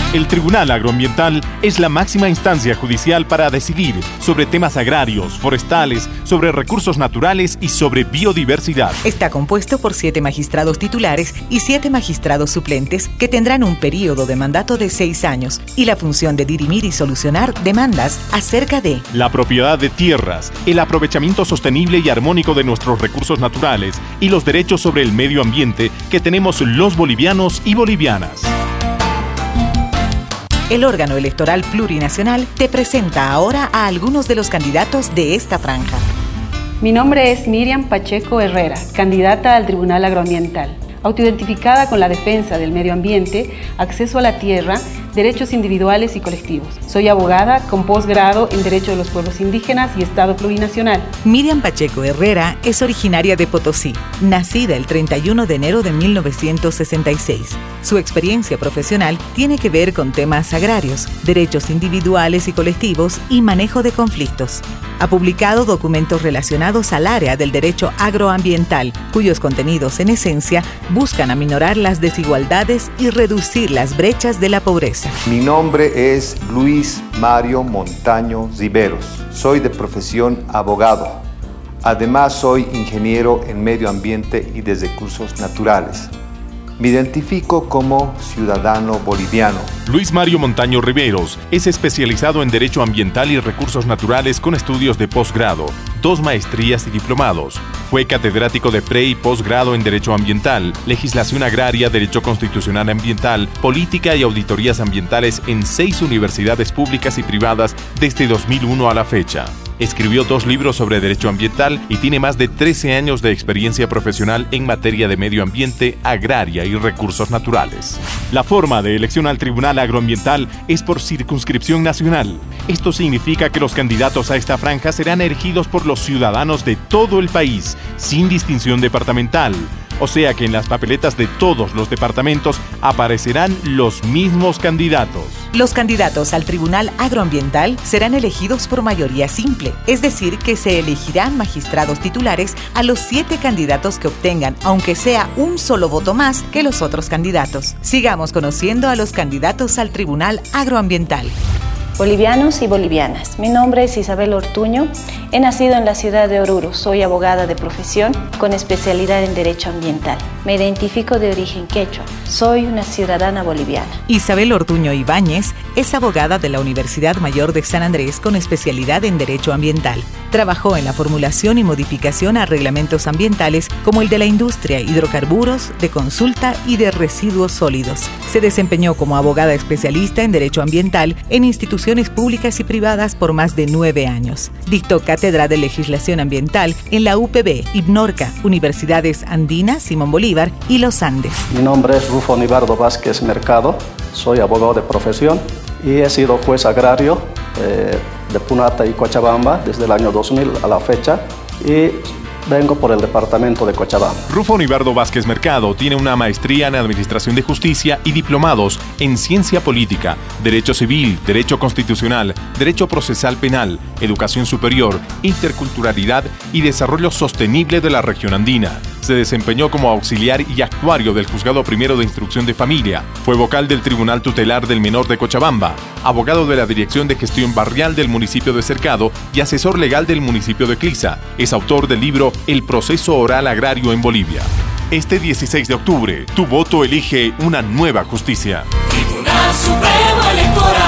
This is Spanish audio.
El Tribunal Agroambiental es la máxima instancia judicial para decidir sobre temas agrarios, forestales, sobre recursos naturales y sobre biodiversidad. Está compuesto por 7 magistrados titulares y 7 magistrados suplentes que tendrán un período de mandato de 6 años y la función de dirimir y solucionar demandas acerca de la propiedad de tierras, el aprovechamiento sostenible y armónico de nuestros recursos naturales y los derechos sobre el medio ambiente que tenemos los bolivianos y bolivianas. El órgano electoral plurinacional te presenta ahora a algunos de los candidatos de esta franja. Mi nombre es Miriam Pacheco Herrera, candidata al Tribunal Agroambiental, autoidentificada con la defensa del medio ambiente, acceso a la tierra, derechos individuales y colectivos. Soy abogada con posgrado en Derecho de los Pueblos Indígenas y Estado Plurinacional. Miriam Pacheco Herrera es originaria de Potosí, nacida el 31 de enero de 1966. Su experiencia profesional tiene que ver con temas agrarios, derechos individuales y colectivos y manejo de conflictos. Ha publicado documentos relacionados al área del derecho agroambiental, cuyos contenidos en esencia buscan aminorar las desigualdades y reducir las brechas de la pobreza. Mi nombre es Luis Mario Montaño Riveros. Soy de profesión abogado. Además, soy ingeniero en medio ambiente y de recursos naturales. Me identifico como ciudadano boliviano. Luis Mario Montaño Riveros es especializado en Derecho Ambiental y Recursos Naturales con estudios de posgrado, 2 maestrías y diplomados. Fue catedrático de pre- y posgrado en Derecho Ambiental, Legislación Agraria, Derecho Constitucional Ambiental, Política y Auditorías Ambientales en 6 universidades públicas y privadas desde 2001 a la fecha. Escribió 2 libros sobre derecho ambiental y tiene más de 13 años de experiencia profesional en materia de medio ambiente, agraria y recursos naturales. La forma de elección al Tribunal Agroambiental es por circunscripción nacional. Esto significa que los candidatos a esta franja serán elegidos por los ciudadanos de todo el país, sin distinción departamental. O sea que en las papeletas de todos los departamentos aparecerán los mismos candidatos. Los candidatos al Tribunal Agroambiental serán elegidos por mayoría simple, es decir, que se elegirán magistrados titulares a los 7 candidatos que obtengan, aunque sea un solo voto más que los otros candidatos. Sigamos conociendo a los candidatos al Tribunal Agroambiental. Bolivianos y bolivianas, mi nombre es Isabel Ortuño, he nacido en la ciudad de Oruro, soy abogada de profesión con especialidad en Derecho Ambiental. Me identifico de origen quechua, soy una ciudadana boliviana. Isabel Ortuño Ibáñez es abogada de la Universidad Mayor de San Andrés con especialidad en Derecho Ambiental. Trabajó en la formulación y modificación a reglamentos ambientales como el de la industria, hidrocarburos, de consulta y de residuos sólidos. Se desempeñó como abogada especialista en Derecho Ambiental en instituciones públicas y privadas por más de 9 años. Dictó cátedra de Legislación Ambiental en la UPB, IBNORCA, Universidades Andinas, Simón Bolívar y Los Andes. Mi nombre es Rufo Nibardo Vázquez Mercado, soy abogado de profesión y he sido juez agrario de Punata y Cochabamba desde el año 2000 a la fecha y vengo por el departamento de Cochabamba. Rufo Nibardo Vázquez Mercado tiene una maestría en Administración de Justicia y diplomados en Ciencia Política, Derecho Civil, Derecho Constitucional, Derecho Procesal Penal, Educación Superior, Interculturalidad y Desarrollo Sostenible de la Región Andina. Se desempeñó como auxiliar y actuario del Juzgado Primero de Instrucción de Familia. Fue vocal del Tribunal Tutelar del Menor de Cochabamba, abogado de la Dirección de Gestión Barrial del municipio de Cercado y asesor legal del municipio de Clisa. Es autor del libro El proceso oral agrario en Bolivia. Este 16 de octubre, tu voto elige una nueva justicia. Tribunal Supremo Electoral.